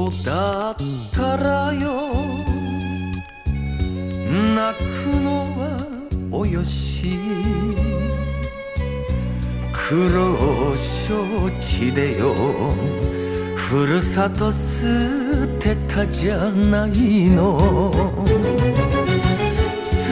だったらよ泣くのはおよし苦労承知でよふるさと捨てたじゃないの